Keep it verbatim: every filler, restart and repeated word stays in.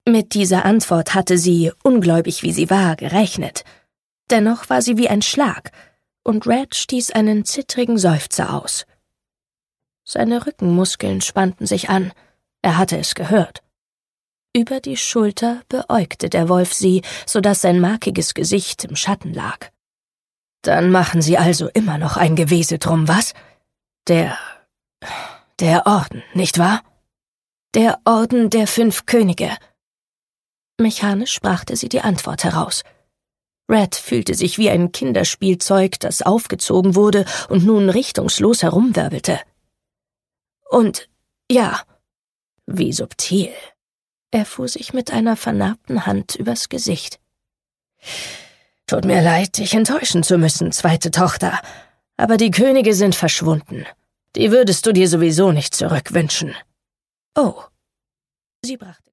Mit dieser Antwort hatte sie, ungläubig wie sie war, gerechnet. Dennoch war sie wie ein Schlag, und Red stieß einen zittrigen Seufzer aus. Seine Rückenmuskeln spannten sich an. Er hatte es gehört. Über die Schulter beäugte der Wolf sie, so dass sein markiges Gesicht im Schatten lag. »Dann machen Sie also immer noch ein Gewese drum, was? Der... der Orden, nicht wahr? Der Orden der fünf Könige.« Mechanisch brachte sie die Antwort heraus. Red fühlte sich wie ein Kinderspielzeug, das aufgezogen wurde und nun richtungslos herumwirbelte. »Und, ja, wie subtil.« Er fuhr sich mit einer vernarbten Hand übers Gesicht. »Tut mir leid, dich enttäuschen zu müssen, zweite Tochter, aber die Könige sind verschwunden. Die würdest du dir sowieso nicht zurückwünschen.« »Oh.« Sie brachte